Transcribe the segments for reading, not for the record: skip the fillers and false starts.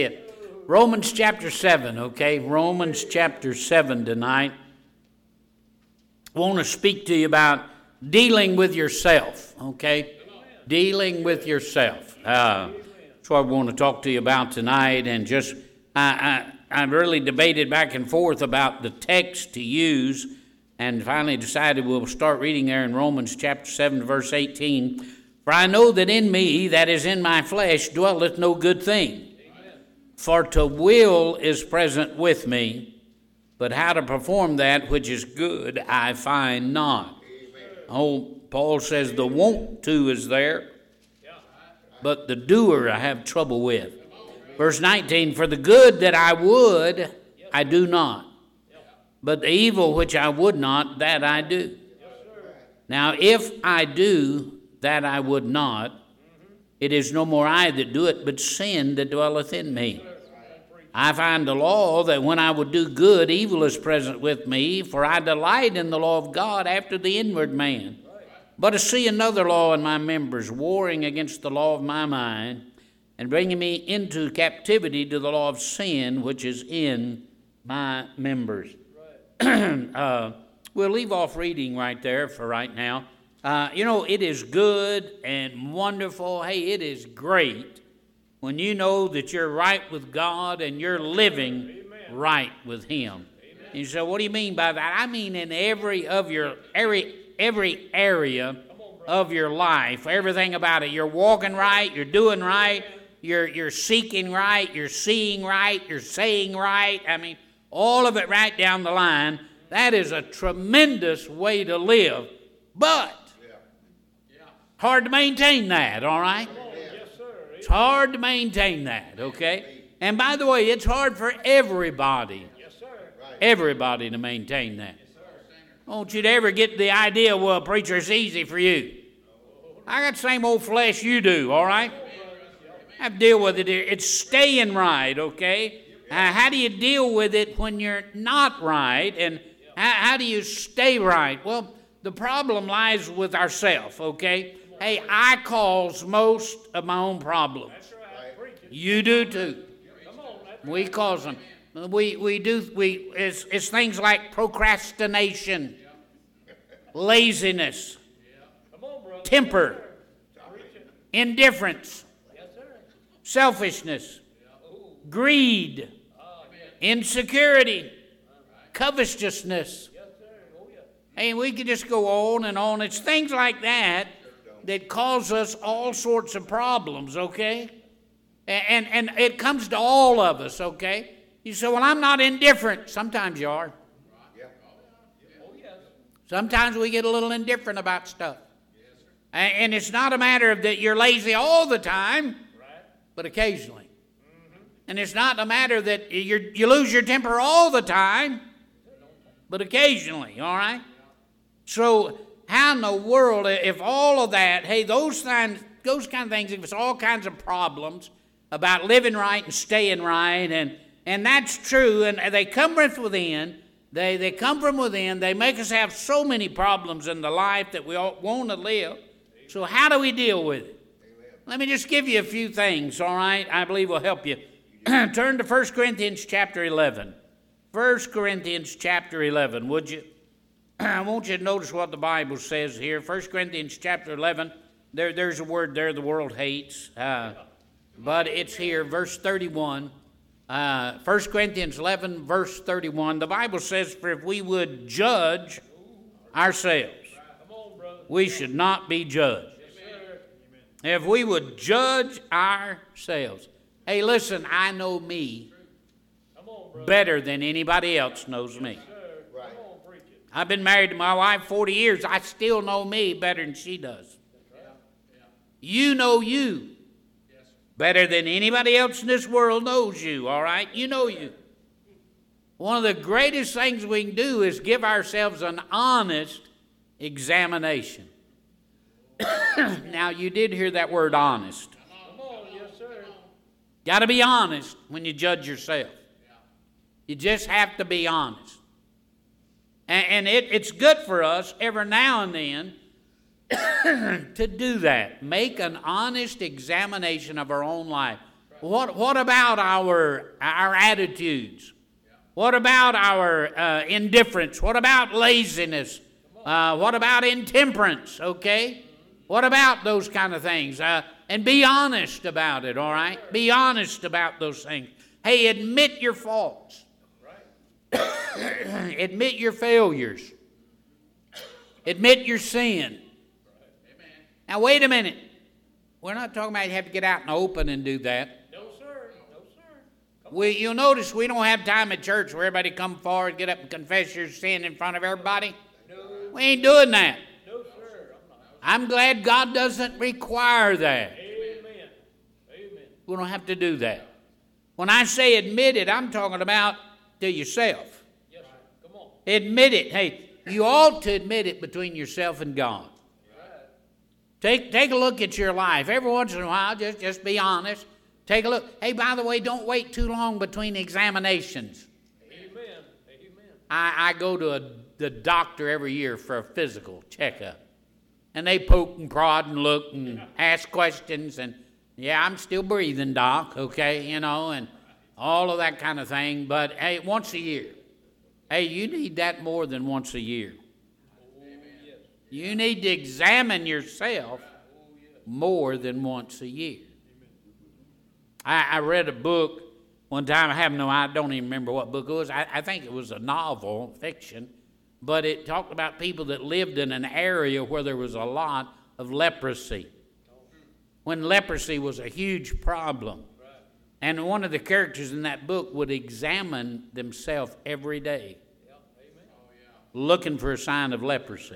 Romans chapter 7, okay? Romans chapter 7 tonight. I want to speak to you about dealing with yourself, okay? Dealing with yourself. That's what I want to talk to you about tonight. And just, I really debated back and forth about the text to use, and finally decided we'll start reading there in Romans chapter 7, verse 18. For I know that in me, that is in my flesh, dwelleth no good thing. For to will is present with me, but how to perform that which is good I find not. Oh, Paul says the want to is there, but the doer I have trouble with. Verse 19, for the good that I would, I do not. But the evil which I would not, that I do. Now if I do that I would not, it is no more I that do it, but sin that dwelleth in me. I find the law that when I would do good, evil is present with me, for I delight in the law of God after the inward man. But I see another law in my members, warring against the law of my mind, and bringing me into captivity to the law of sin, which is in my members. We'll leave off reading right there for right now. It is good and wonderful. Hey, it is great when you know that you're right with God and you're living right with Him. And you say, what do you mean by that? I mean in every area of your life, everything about it. You're walking right, you're doing right, you're seeking right, you're seeing right, you're saying right. I mean, all of it right down the line. That is a tremendous way to live. But hard to maintain that, all right? It's hard to maintain that, okay? And by the way, it's hard for everybody. Everybody to maintain that. I want you to ever get the idea, well, preacher, it's easy for you. I got the same old flesh you do, all right? I have to deal with it. It's staying right, okay? How do you deal with it when you're not right? And how do you stay right? Well, the problem lies with ourselves, okay? Hey, I cause most of my own problems. You do too. We cause them. It's things like procrastination, laziness, temper, indifference, selfishness, greed, insecurity, covetousness. Hey, we could just go on and on. It's things like that cause us all sorts of problems, okay? And it comes to all of us, okay? You say, well, I'm not indifferent. Sometimes you are. Sometimes we get a little indifferent about stuff. And it's not a matter of that you're lazy all the time, but occasionally. And it's not a matter that you lose your temper all the time, but occasionally, all right? So how in the world, if all of that, hey, those kind of things, if it's all kinds of problems about living right and staying right, and that's true, and they come from within, they come from within, they make us have so many problems in the life that we all want to live. So how do we deal with it? Let me just give you a few things, all right? I believe will help you. Turn to 1 Corinthians chapter 11. 1 Corinthians chapter 11, would you? I want you to notice what the Bible says here. 1 Corinthians chapter 11, there's a word there the world hates, but it's here, verse 31. 1 Corinthians 11, verse 31, the Bible says, for if we would judge ourselves, we should not be judged. If we would judge ourselves. Hey, listen, I know me better than anybody else knows me. I've been married to my wife 40 years. I still know me better than she does. You know you better than anybody else in this world knows you, all right? You know you. One of the greatest things we can do is give ourselves an honest examination. Now, you did hear that word honest. Got to be honest when you judge yourself. You just have to be honest. And it's good for us every now and then to do that. Make an honest examination of our own life. What about our attitudes? What about our indifference? What about laziness? What about intemperance? Okay? What about those kind of things? And be honest about it, all right? Be honest about those things. Hey, admit your faults. Admit your failures. Admit your sin. Now, wait a minute. We're not talking about you have to get out in the open and do that. No, sir. No, sir. You'll notice we don't have time at church where everybody come forward, get up and confess your sin in front of everybody. No. We ain't doing that. No, sir. I'm glad God doesn't require that. Amen. Amen. We don't have to do that. When I say admit it, I'm talking about to yourself. Yes, sir. Come on. Admit it. Hey, you ought to admit it between yourself and God. Take a look at your life. Every once in a while, just be honest. Take a look. Hey, by the way, don't wait too long between examinations. Amen. Amen. I go to the doctor every year for a physical checkup. And they poke and prod and look and ask questions. And, yeah, I'm still breathing, doc, okay, and all of that kind of thing. But, hey, once a year. Hey, you need that more than once a year. You need to examine yourself more than once a year. I read a book one time. I don't even remember what book it was. I think it was a novel, fiction, but it talked about people that lived in an area where there was a lot of leprosy. When leprosy was a huge problem. And one of the characters in that book would examine themselves every day, looking for a sign of leprosy.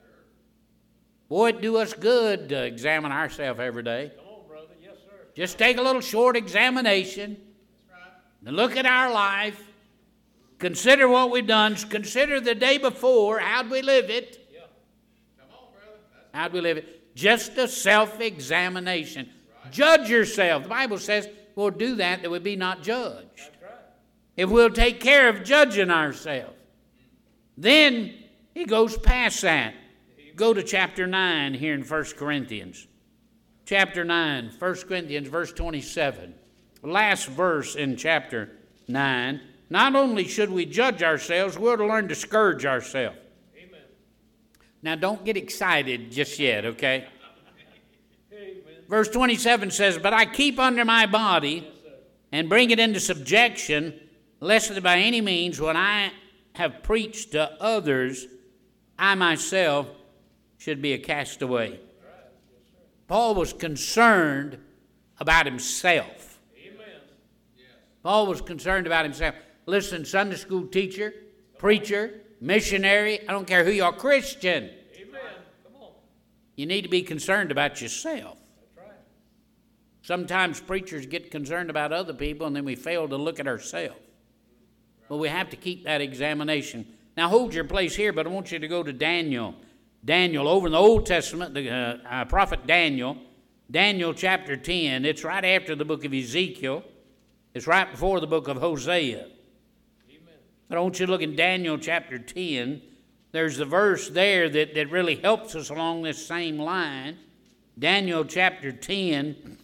Boy, it'd do us good to examine ourselves every day. Come on, brother. Yes, sir. Just take a little short examination. And look at our life. Consider what we've done. Consider the day before. How'd we live it? Yeah. Come on, brother. How'd we live it? Just a self-examination. Judge yourself. The Bible says we'll do that we be not judged. That's right. If we'll take care of judging ourselves. Then he goes past that. Go to chapter 9 here in 1 Corinthians. Chapter 9, 1 Corinthians, verse 27. Last verse in chapter 9. Not only should we judge ourselves, we're to learn to scourge ourselves. Amen. Now, don't get excited just yet, okay? Amen. Verse 27 says, "But I keep under my body and bring it into subjection, lest by any means when I have preached to others, I myself should be a castaway." Paul was concerned about himself. Amen. Paul was concerned about himself. Listen, Sunday school teacher, preacher, missionary, I don't care who you are, Christian. Amen. Come on. You need to be concerned about yourself. That's right. Sometimes preachers get concerned about other people and then we fail to look at ourselves. But we have to keep that examination. Now hold your place here, but I want you to go to Daniel. Daniel, over in the Old Testament, the prophet Daniel, Daniel chapter 10. It's right after the book of Ezekiel. It's right before the book of Hosea. Amen. But I want you to look in Daniel chapter 10. There's a verse there that really helps us along this same line. Daniel chapter 10.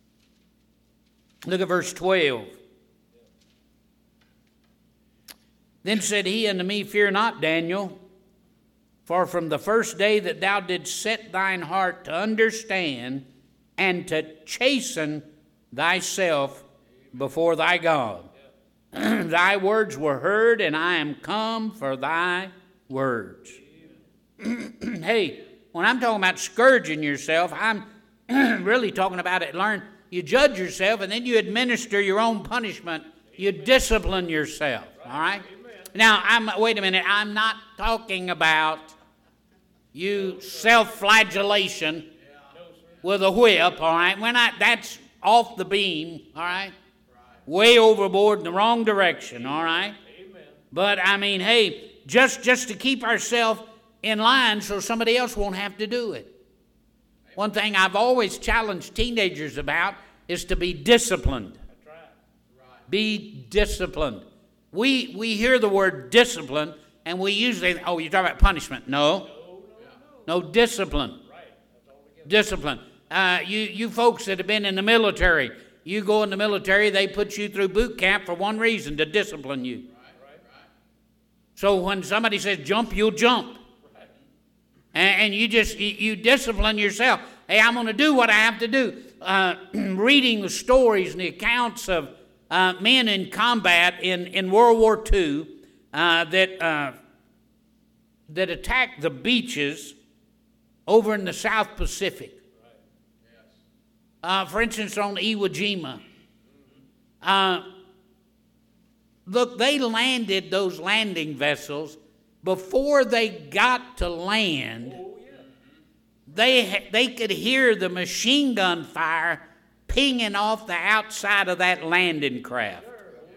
Look at verse 12. Then said he unto me, "Fear not, Daniel, for from the first day that thou didst set thine heart to understand and to chasten thyself before thy God, thy words were heard, and I am come for thy words." Hey, when I'm talking about scourging yourself, I'm really talking about it. You judge yourself, and then you administer your own punishment. You discipline yourself, all right? Now, wait a minute. I'm not talking about you self-flagellation with a whip, all right? That's off the beam, all right? Way overboard in the wrong direction, all right? Amen. But, hey, just to keep ourselves in line so somebody else won't have to do it. One thing I've always challenged teenagers about is to be disciplined. That's right. Be disciplined. We hear the word discipline, and we usually, you're talking about punishment. No, discipline. Right. That's all together. Discipline. You folks that have been in the military, You go in the military, they put you through boot camp for one reason, to discipline you. So when somebody says jump, you'll jump. And you discipline yourself. Hey, I'm going to do what I have to do. Reading the stories and the accounts of men in combat in World War II that attacked the beaches over in the South Pacific. For instance, on Iwo Jima. Look, they landed those landing vessels. Before they got to land, they could hear the machine gun fire pinging off the outside of that landing craft.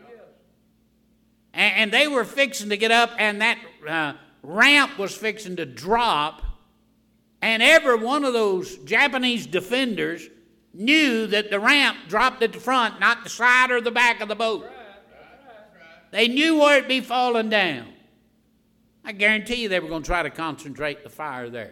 And they were fixing to get up, and that ramp was fixing to drop, and every one of those Japanese defenders knew that the ramp dropped at the front, not the side or the back of the boat. They knew where it'd be falling down. I guarantee you they were going to try to concentrate the fire there.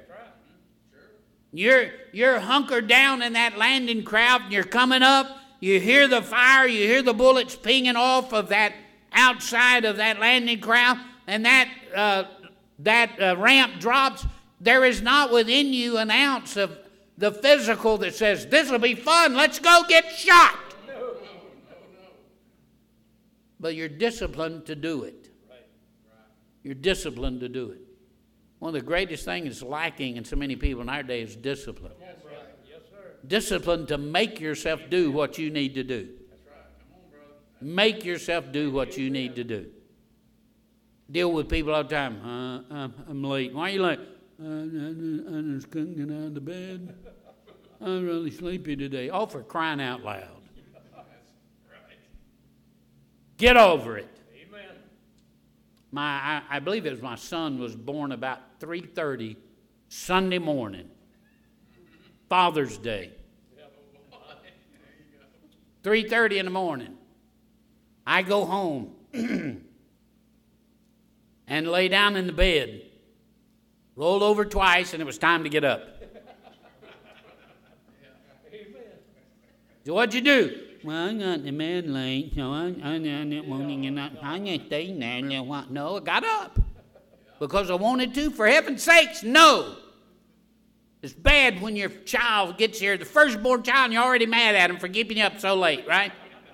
You're hunkered down in that landing craft, and you're coming up. You hear the fire. You hear the bullets pinging off of that outside of that landing craft, and that ramp drops. There is not within you an ounce of the physical that says, this will be fun. Let's go get shot. But you're disciplined to do it. You're disciplined to do it. One of the greatest things lacking in so many people in our day is discipline. Yes, sir. Discipline to make yourself do what you need to do. That's right. Come on, brother. Make yourself do what you need to do. Deal with people all the time. I'm late. Why are you late? I just couldn't get out of the bed. I'm really sleepy today. Oh, for crying out loud. Get over it. I believe it was my son was born about 3:30 Sunday morning, Father's Day. 3:30 in the morning. I go home and lay down in the bed, rolled over twice, and it was time to get up. So what'd you do? Well, I got the bed late, so I didn't want to get up. I didn't stay there. No, I got up because I wanted to. For heaven's sakes, no. It's bad when your child gets here, the firstborn child, and you're already mad at him for keeping you up so late, right?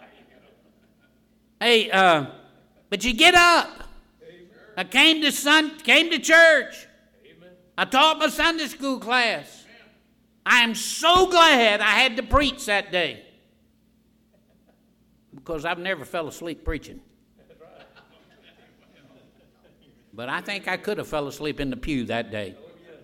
Hey, but you get up. I came to church. I taught my Sunday school class. I am so glad I had to preach that day, because I've never fell asleep preaching. But I think I could have fell asleep in the pew that day.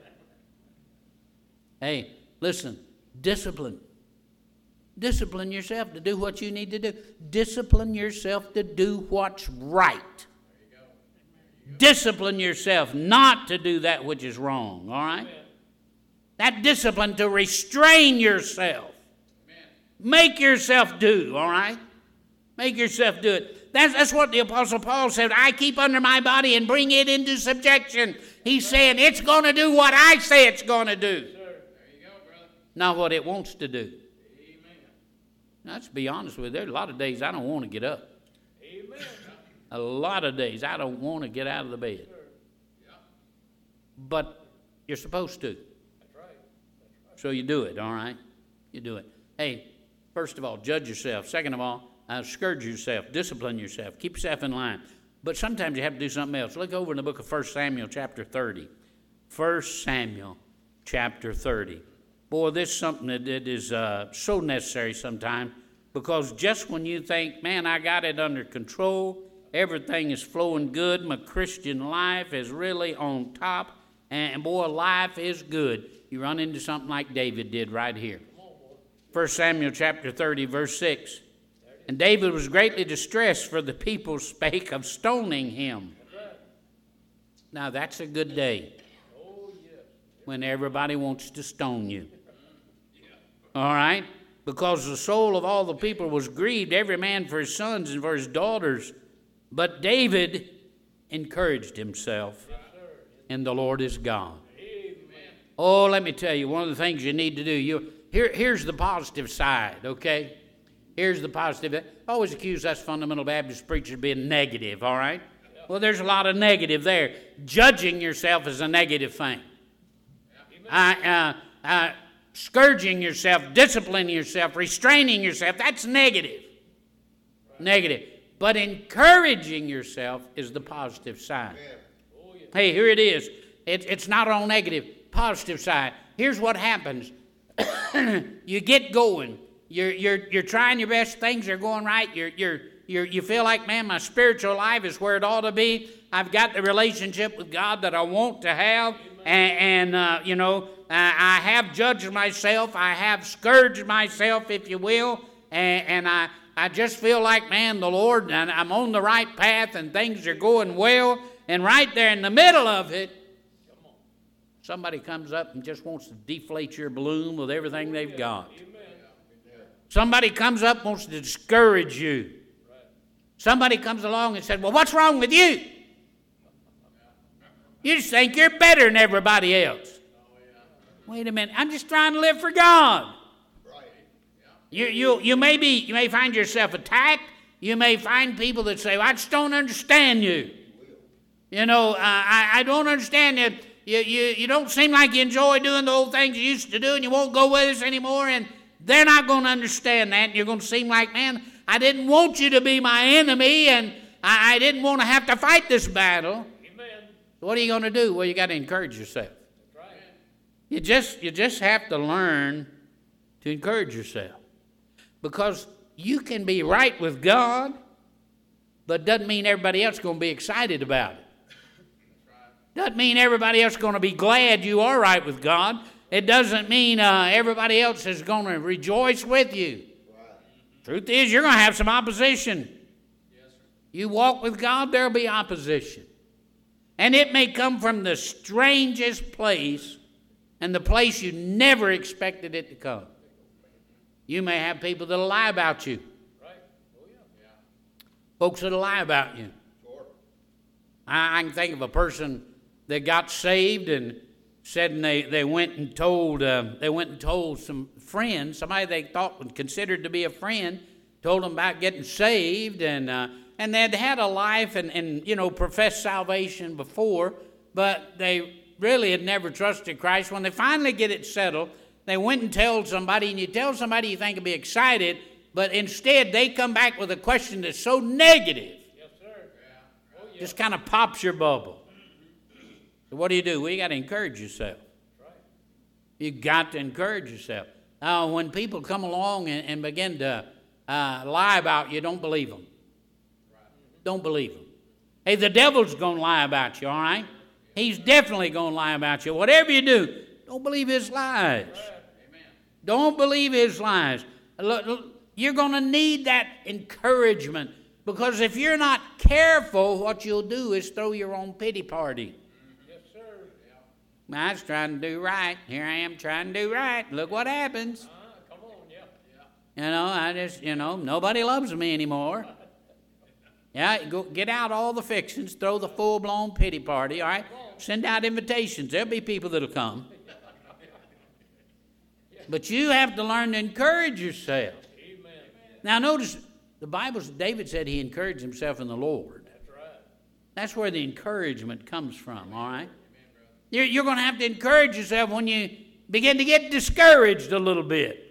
Hey, listen, discipline. Discipline yourself to do what you need to do. Discipline yourself to do what's right. Discipline yourself not to do that which is wrong, all right? That discipline to restrain yourself. Make yourself do, all right? Make yourself do it. That's what the Apostle Paul said. I keep under my body and bring it into subjection. He's saying it's going to do what I say it's going to do. There you go, brother. Not what it wants to do. Amen. Now, let's be honest with you. There's a lot of days I don't want to get up. Amen. A lot of days I don't want to get out of the bed. But you're supposed to. That's right. So you do it, all right? You do it. Hey, first of all, judge yourself. Second of all, scourge yourself. Discipline yourself. Keep yourself in line. But sometimes you have to do something else. Look over in the book of 1 Samuel chapter 30. 1 Samuel chapter 30. Boy, this is something that is so necessary sometimes, because just when you think, man, I got it under control, everything is flowing good, my Christian life is really on top, and boy, life is good, you run into something like David did right here. 1 Samuel chapter 30, verse 6. And David was greatly distressed, for the people spake of stoning him. Now that's a good day when everybody wants to stone you. All right? Because the soul of all the people was grieved, every man for his sons and for his daughters. But David encouraged himself, and the Lord is God. Oh, let me tell you, one of the things you need to do, here's the positive side, okay? here's the positive. They always accuse us fundamental Baptist preachers of being negative, all right? Well, there's a lot of negative there. Judging yourself is a negative thing. Scourging yourself, disciplining yourself, restraining yourself, that's negative. Negative. But encouraging yourself is the positive side. Hey, here it is. It's not all negative. Positive side. Here's what happens. You get going. You're trying your best. Things are going right. You feel like, man, my spiritual life is where it ought to be. I've got the relationship with God that I want to have. I have judged myself. I have scourged myself, if you will. And I just feel like, man, the Lord, and I'm on the right path and things are going well. And right there in the middle of it, somebody comes up and just wants to deflate your balloon with everything they've got. Somebody comes up and wants to discourage you. Somebody comes along and says, well, what's wrong with you? You just think you're better than everybody else. Wait a minute, I'm just trying to live for God. You may find yourself attacked. You may find people that say, well, I just don't understand you. I don't understand you. You don't seem like you enjoy doing the old things you used to do, and you won't go with us anymore, and they're not going to understand that. You're going to seem like, man, I didn't want you to be my enemy, and I didn't want to have to fight this battle. Amen. What are you going to do? Well, you got to encourage yourself. That's right. You just have to learn to encourage yourself. Because you can be right with God, but doesn't mean everybody else is going to be excited about it. Doesn't mean everybody else is going to be glad you are right with God. It doesn't mean everybody else is going to rejoice with you. Truth is, you're going to have some opposition. You walk with God, there'll be opposition. And it may come from the strangest place and the place you never expected it to come. You may have people that'll lie about you. Right. Oh, yeah. Folks that'll lie about you. Sure. I can think of a person that got saved and said, and they went and told some friends, somebody they thought was considered to be a friend, told them about getting saved, and they'd had a life and professed salvation before, but they really had never trusted Christ. When they finally get it settled, they went and told somebody, and you tell somebody you think will be excited, but instead they come back with a question that's so negative. Yes, sir. Yeah. Oh, yeah. Just kind of pops your bubble. So what do? Well, you got to encourage yourself. That's right. You got to encourage yourself. When people come along and begin to lie about you, don't believe them. Right. Don't believe them. Hey, the devil's going to lie about you, all right? He's definitely going to lie about you. Whatever you do, don't believe his lies. Right. Don't believe his lies. You're going to need that encouragement, because if you're not careful, what you'll do is throw your own pity party. Yes, sir. Yeah. I was trying to do right. Here I am trying to do right. Look what happens. Come on, yeah. I just, nobody loves me anymore. Yeah, go get out all the fixings, throw the full-blown pity party, all right? Send out invitations. There'll be people that'll come. But you have to learn to encourage yourself. Amen. Now notice, the Bible, David said he encouraged himself in the Lord. That's right. That's where the encouragement comes from, all right? You're going to have to encourage yourself when you begin to get discouraged a little bit.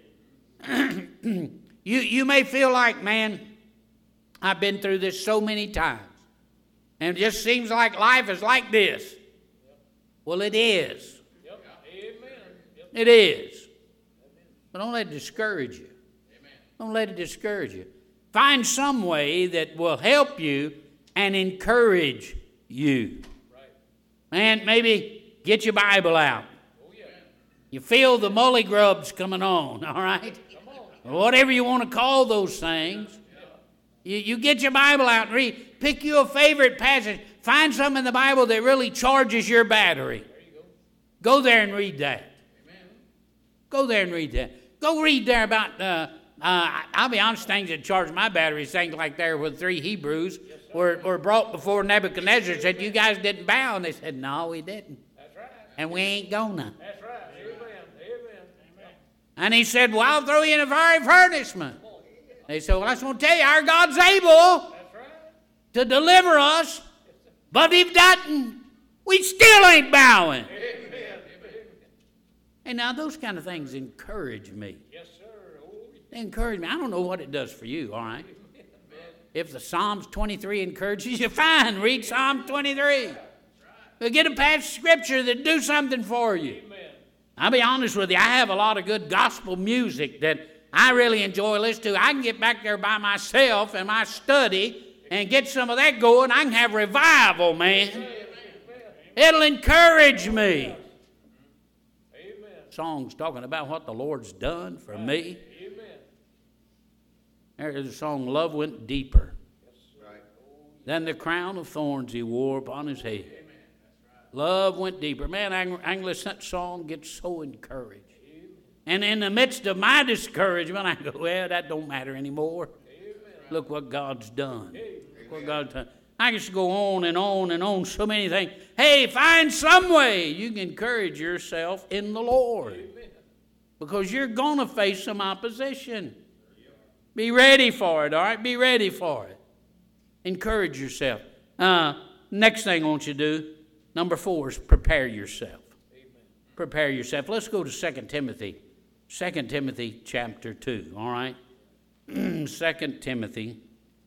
You may feel like, man, I've been through this so many times, and it just seems like life is like this. Well, it is. Yep. Amen. Yep. It is. But don't let it discourage you. Don't let it discourage you. Find some way that will help you and encourage you. Right. And maybe get your Bible out. Oh, yeah. You feel the mully grubs coming on, all right? Come on. Whatever you want to call those things. You get your Bible out and read. Pick you a favorite passage. Find something in the Bible that really charges your battery. There you go. Go there and read that. Amen. Go there and read that. Go read there about, I'll be honest, things that charge my battery, things like there with 3 Hebrews were brought before Nebuchadnezzar, said, you guys didn't bow. And they said, no, we didn't. That's right. And we ain't gonna. That's right. Amen. Amen. And he said, well, I'll throw you in a fiery furnace, man. They say, well, I just want to tell you, our God's able That's right. to deliver us, but if doesn't, we still ain't bowing. Amen. And now those kind of things encourage me. Yes, sir. Oh, They encourage me. I don't know what it does for you, all right? If the Psalms 23 encourages you, fine, read Psalm 23. But get a passage of Scripture that do something for you. amen. I'll be honest with you, I have a lot of good gospel music that I really enjoy listening to. I can get back there by myself in my study and get some of that going. I can have revival, man. It'll encourage me. Amen. Songs talking about what the Lord's done for me. Amen. There's a song, Love Went Deeper Right. than the crown of thorns he wore upon his head. Love went deeper. Man, I can listen to that song, get so encouraged. And in the midst of my discouragement, I go, well, that don't matter anymore. Look what God's done. Look what God's done. I can just go on and on and on, so many things. Hey, find some way you can encourage yourself in the Lord. Because you're going to face some opposition. Be ready for it, all right? Be ready for it. Encourage yourself. Next thing I want you to do, number 4, is prepare yourself. Prepare yourself. Let's go to 2 Timothy. 2 Timothy chapter 2, all right? 2 Timothy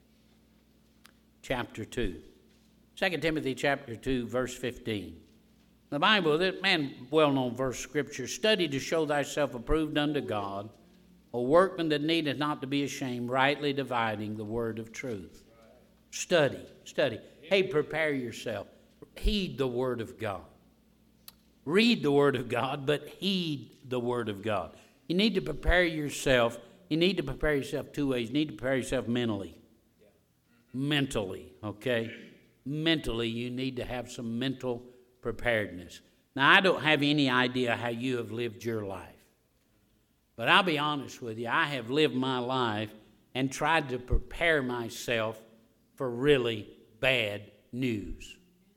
chapter 2. 2 Timothy chapter 2, verse 15. The Bible, that man, well-known verse scripture, study to show thyself approved unto God, a workman that needeth not to be ashamed, rightly dividing the word of truth. Study. Hey, prepare yourself. Heed the word of God. Read the word of God, but heed the word of God. You need to prepare yourself. You need to prepare yourself 2 ways. You need to prepare yourself mentally. Mentally, okay? Mentally, you need to have some mental preparedness. Now, I don't have any idea how you have lived your life. But I'll be honest with you, I have lived my life and tried to prepare myself for really bad news.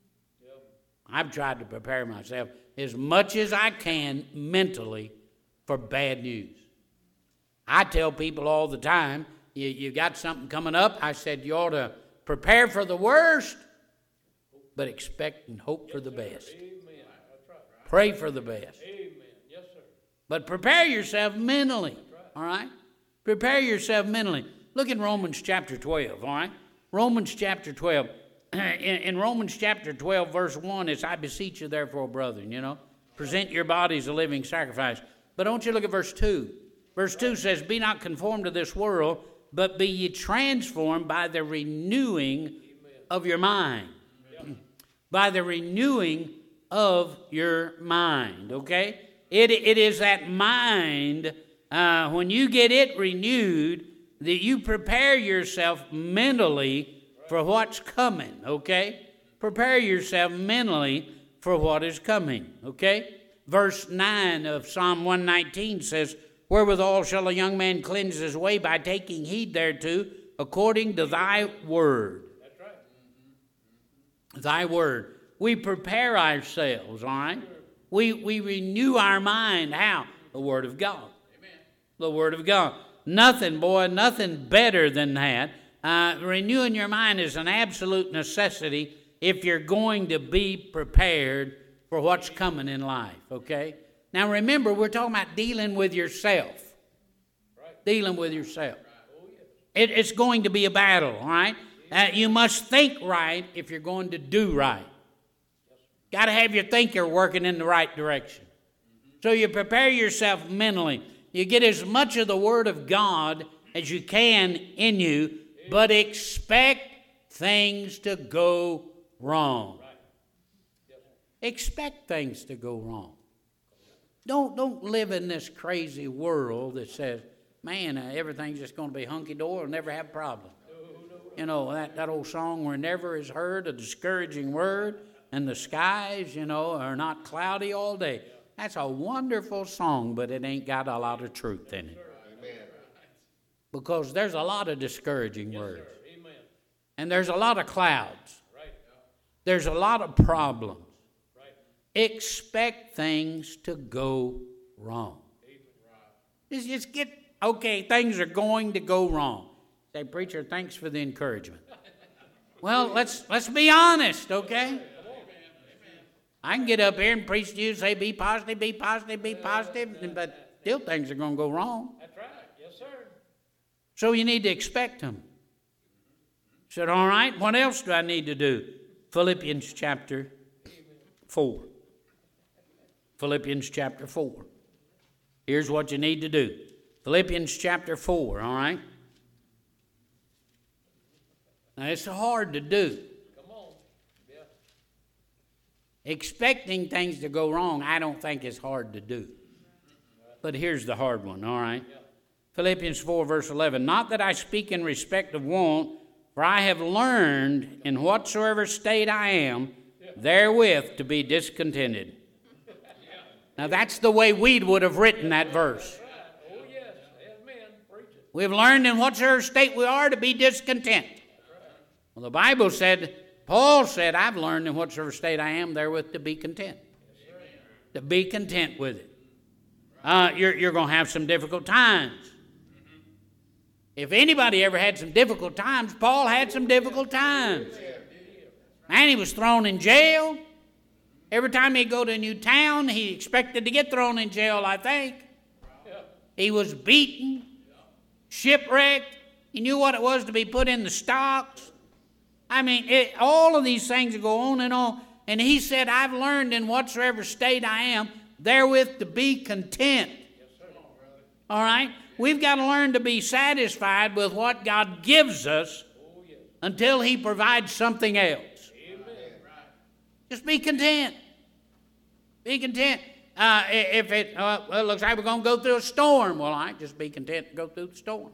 I've tried to prepare myself as much as I can mentally for bad news. I tell people all the time, you got something coming up. I said you ought to prepare for the worst, but expect and hope for the best. Amen. That's right. Pray for the best. Amen. Yes, sir. But prepare yourself mentally, all right? Prepare yourself mentally. Look in Romans chapter 12, all right? Romans chapter 12. In Romans chapter 12, verse 1, it's, I beseech you therefore, brethren, present your bodies a living sacrifice. But don't you look at verse 2. Verse 2 says, be not conformed to this world, but be ye transformed by the renewing of your mind. By the renewing of your mind, okay? It is that mind, when you get it renewed, that you prepare yourself mentally for what's coming, okay? Prepare yourself mentally for what is coming, okay? Verse 9 of Psalm 119 says, wherewithal shall a young man cleanse his way? By taking heed thereto, according to thy word. That's right. Thy word. We prepare ourselves, all right? We renew our mind. How? The word of God. Amen. The word of God. Nothing better than that. Renewing your mind is an absolute necessity if you're going to be prepared for what's coming in life, okay? Now remember, we're talking about dealing with yourself. Right. Dealing with yourself. Oh, yes. It's going to be a battle, all right? You must think right if you're going to do right. Got to have your thinker working in the right direction. So you prepare yourself mentally. You get as much of the Word of God as you can in you, but expect things to go wrong. Expect things to go wrong. Don't live in this crazy world that says, man, everything's just going to be hunky-dory, we'll never have problems. That old song where never is heard a discouraging word, and the skies, are not cloudy all day. That's a wonderful song, but it ain't got a lot of truth in it. Amen. Because there's a lot of discouraging words. Amen. And there's a lot of clouds. Right. There's a lot of problems. Right. Expect things to go wrong. Just get, okay, things are going to go wrong. Say, preacher, thanks for the encouragement. Well, let's be honest, okay? I can get up here and preach to you, say, be positive, be positive, be positive, but still things are going to go wrong. That's right. Yes, sir. So you need to expect them. Said, all right, what else do I need to do? Philippians chapter 4. Philippians chapter 4. Here's what you need to do. Philippians chapter 4, all right? Now, it's hard to do. Come on. Yeah. Expecting things to go wrong, I don't think is hard to do. But here's the hard one, all right? Yeah. Philippians 4, verse 11. Not that I speak in respect of want, for I have learned in whatsoever state I am, therewith to be discontented. Now, that's the way we would have written that verse. Oh, yes. Amen. Preach it. We've learned in whatsoever state we are to be discontent. Well, the Bible said, Paul said, I've learned in whatsoever state I am therewith to be content. To be content with it. You're going to have some difficult times. If anybody ever had some difficult times, Paul had some difficult times. Man, he was thrown in jail. Every time he'd go to a new town, he expected to get thrown in jail, I think. He was beaten, shipwrecked. He knew what it was to be put in the stocks. I mean, all of these things go on and on. And he said, I've learned in whatsoever state I am, therewith to be content. All right? We've got to learn to be satisfied with what God gives us until he provides something else. Just be content. Be content. If it looks like we're going to go through a storm, well, all right, just be content to go through the storm.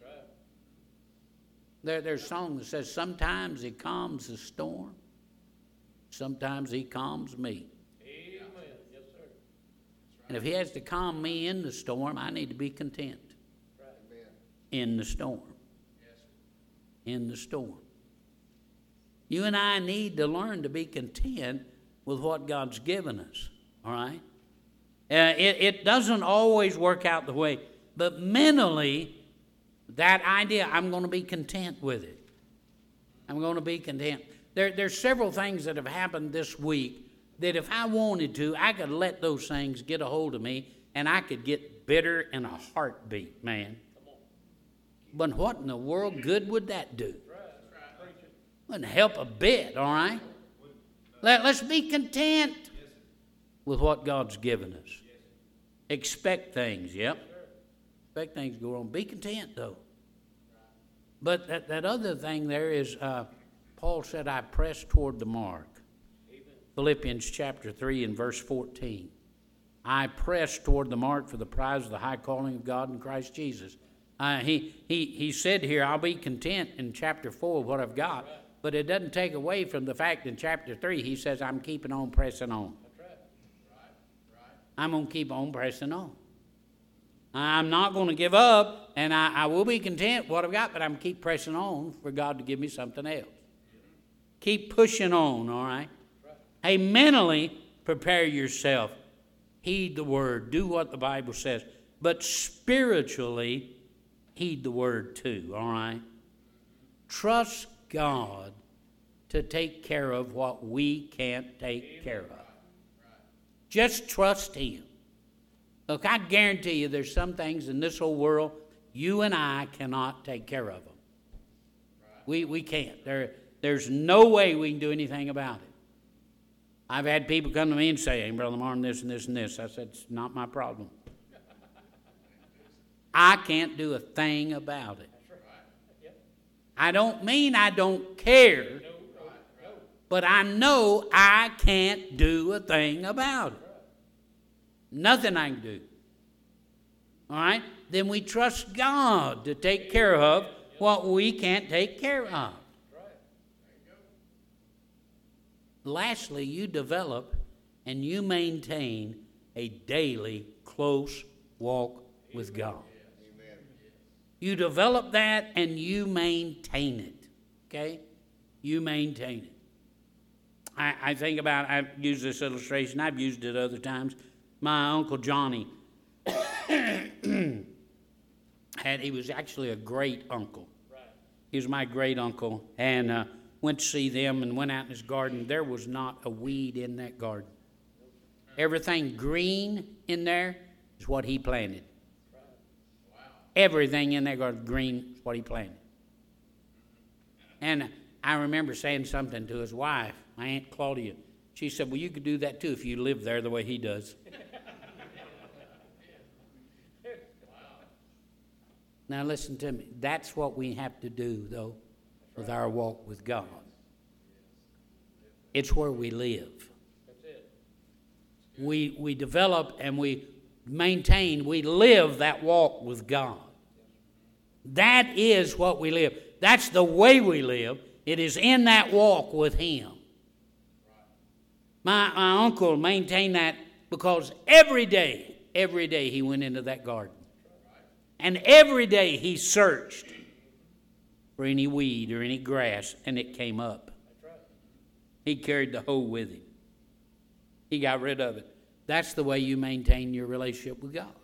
There's a song that says, sometimes he calms the storm, sometimes he calms me. Amen. Yes, sir. And if he has to calm me in the storm, I need to be content. In the storm. In the storm. You and I need to learn to be content with what God's given us. All right? It doesn't always work out the way, but mentally, that idea, I'm going to be content with it. I'm going to be content. There's several things that have happened this week that if I wanted to, I could let those things get a hold of me and I could get bitter in a heartbeat, man. But what in the world good would that do? Wouldn't help a bit, all right? Let's be content with what God's given us. Expect things, yep. Expect things to go wrong. Be content, though. But that other thing there is, Paul said, I press toward the mark. Philippians chapter 3 and verse 14. I press toward the mark for the prize of the high calling of God in Christ Jesus. He said here, I'll be content in chapter 4 with what I've got, but it doesn't take away from the fact in chapter 3, he says, I'm keeping on pressing on. I'm going to keep on pressing on. I'm not going to give up, and I will be content with what I've got, but I'm going to keep pressing on for God to give me something else. Keep pushing on, all right? Hey, mentally, prepare yourself. Heed the word. Do what the Bible says. But spiritually, heed the word too, all right? Trust God to take care of what we can't take care of. Just trust him. Look, I guarantee you there's some things in this whole world you and I cannot take care of them. We can't. There's no way we can do anything about it. I've had people come to me and say, hey, Brother Martin, this and this and this. I said, it's not my problem. I can't do a thing about it. I don't mean I don't care, but I know I can't do a thing about it. Nothing I can do. All right? Then we trust God to take care of what we can't take care of. Lastly, you develop and you maintain a daily close walk with God. You develop that and you maintain it. Okay? You maintain it. I think about, I've used this illustration, I've used it other times. My Uncle Johnny, he was actually a great uncle. He was my great uncle, and went to see them and went out in his garden. There was not a weed in that garden. Everything green in there is what he planted. Everything in that garden green is what he planted. And I remember saying something to his wife, my Aunt Claudia. She said, well, you could do that too if you lived there the way he does. Now listen to me. That's what we have to do, though, with our walk with God. It's where we live. We develop and we maintain, we live that walk with God. That is what we live. That's the way we live. It is in that walk with Him. My uncle maintained that because every day he went into that garden. And every day he searched for any weed or any grass, and it came up. He carried the hoe with him. He got rid of it. That's the way you maintain your relationship with God.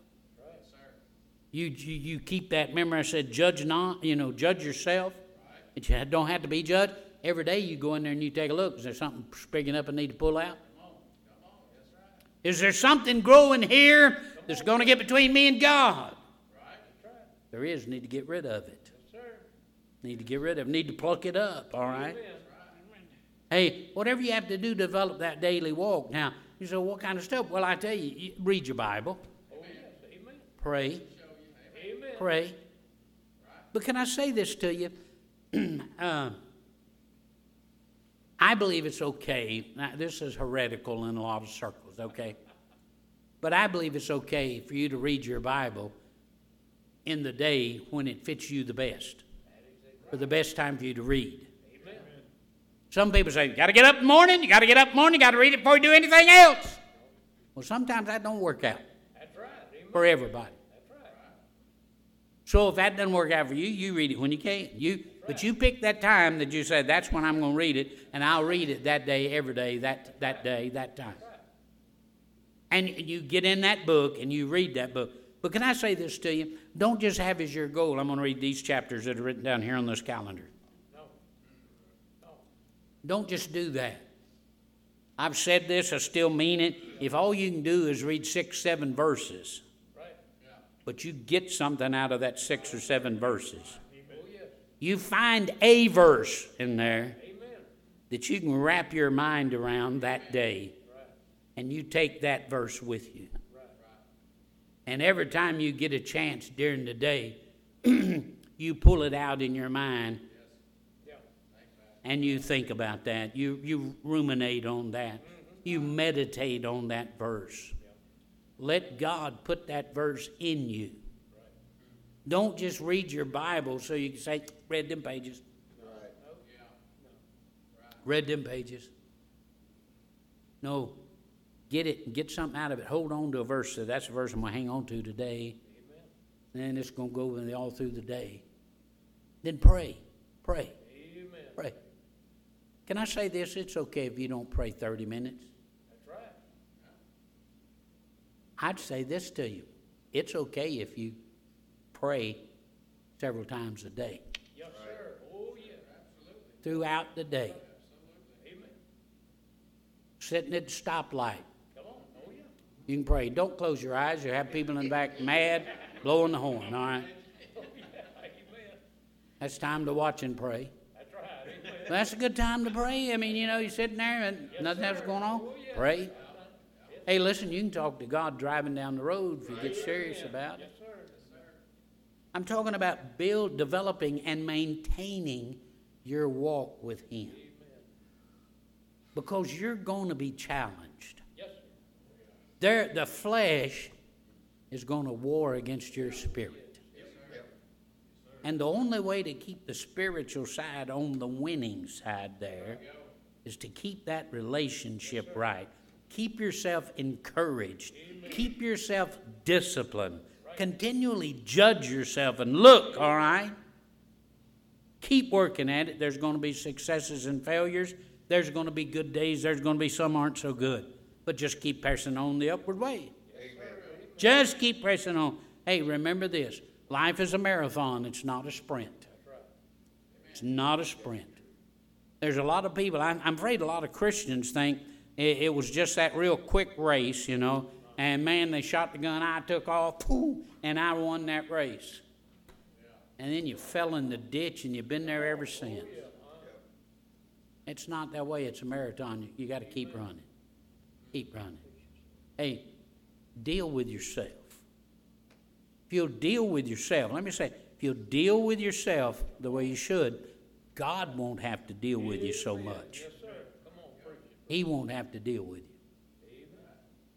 You keep that. Remember I said, judge not, judge yourself. Right. You don't have to be judged. Every day you go in there and you take a look. Is there something sprigging up and need to pull out? Come on. That's right. Is there something growing here that's going to get between me and God? Right. There is. Need to get rid of it. Yes, sir. Need to get rid of it. Need to pluck it up. All right? Amen. Hey, whatever you have to do to develop that daily walk. Now, you say, what kind of stuff? Well, I tell you, read your Bible. Amen. Pray. Amen. Pray. But can I say this to you? I believe it's okay. Now, this is heretical in a lot of circles, okay? But I believe it's okay for you to read your Bible in the day when it fits you the best. For the best time for you to read. Amen. Some people say, you got to get up in the morning, you got to read it before you do anything else. Well, sometimes that don't work out. That's right. Amen. For everybody. That's right. So if that doesn't work out for you, you read it when you can. But you pick that time that you say, that's when I'm going to read it, and I'll read it that day, every day, that day, that time. And you get in that book and you read that book. But can I say this to you? Don't just have as your goal, I'm going to read these chapters that are written down here on this calendar. No. Don't just do that. I've said this, I still mean it. If all you can do is read 6, 7 verses, but you get something out of that 6 or 7 verses. You find a verse in there that you can wrap your mind around that day, and you take that verse with you. And every time you get a chance during the day, you pull it out in your mind, and you think about that. You ruminate on that. You meditate on that verse. Let God put that verse in you. Don't just read your Bible so you can say, read them pages. Right. Read them pages. No, get it and get something out of it. Hold on to a verse. So that's a verse I'm going to hang on to today. Amen. And it's going to go all through the day. Then pray. Pray. Amen. Pray. Can I say this? It's okay if you don't pray 30 minutes. That's right. I'd say this to you. It's okay if you pray several times a day. Yes, sir. Oh, yeah. Absolutely. Throughout the day. Absolutely. Amen. Sitting at the stoplight. Come on. Oh, yeah. You can pray. Don't close your eyes. You have people in the back mad, blowing the horn, all right? Oh, yeah. Amen. That's time to watch and pray. That's right. Amen. That's a good time to pray. I mean, you're sitting there and nothing else going on. Oh, yeah. Pray. Hey, listen, you can talk to God driving down the road if you get serious about it. I'm talking about developing and maintaining your walk with Him. Because you're going to be challenged. The flesh is going to war against your spirit. And the only way to keep the spiritual side on the winning side there is to keep that relationship right. Keep yourself encouraged. Keep yourself disciplined. Continually judge yourself and look, all right? Keep working at it. There's going to be successes and failures. There's going to be good days. There's going to be some aren't so good. But just keep pressing on the upward way. Amen. Just keep pressing on. Hey, remember this. Life is a marathon. It's not a sprint. That's right. It's not a sprint. There's a lot of people, I'm afraid a lot of Christians think it was just that real quick race, you know, and man, they shot the gun, I took off, pooh, and I won that race. And then you fell in the ditch and you've been there ever since. It's not that way. It's a marathon. You got to keep running. Keep running. Hey, deal with yourself. If you'll deal with yourself, let me say, if you'll deal with yourself the way you should, God won't have to deal with you so much. Yes, sir. Come on, preach it. He won't have to deal with you. Amen.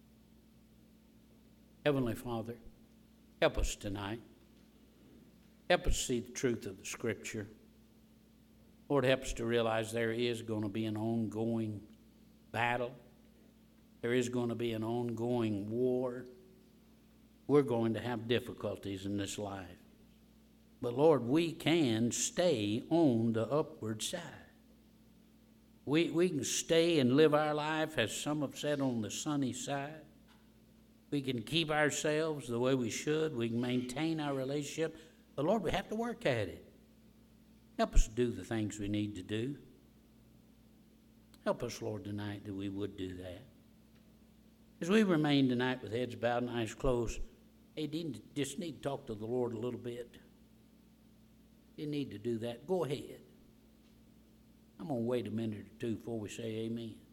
Heavenly Father, help us tonight. Help us see the truth of the Scripture. Lord, help us to realize there is going to be an ongoing battle. There is going to be an ongoing war. We're going to have difficulties in this life. But Lord, we can stay on the upward side. We can stay and live our life, as some have said, on the sunny side. We can keep ourselves the way we should. We can maintain our relationship. But Lord, we have to work at it. Help us do the things we need to do. Help us, Lord, tonight that we would do that. As we remain tonight with heads bowed and eyes closed, hey, just need to talk to the Lord a little bit. You need to do that. Go ahead. I'm going to wait a minute or two before we say amen.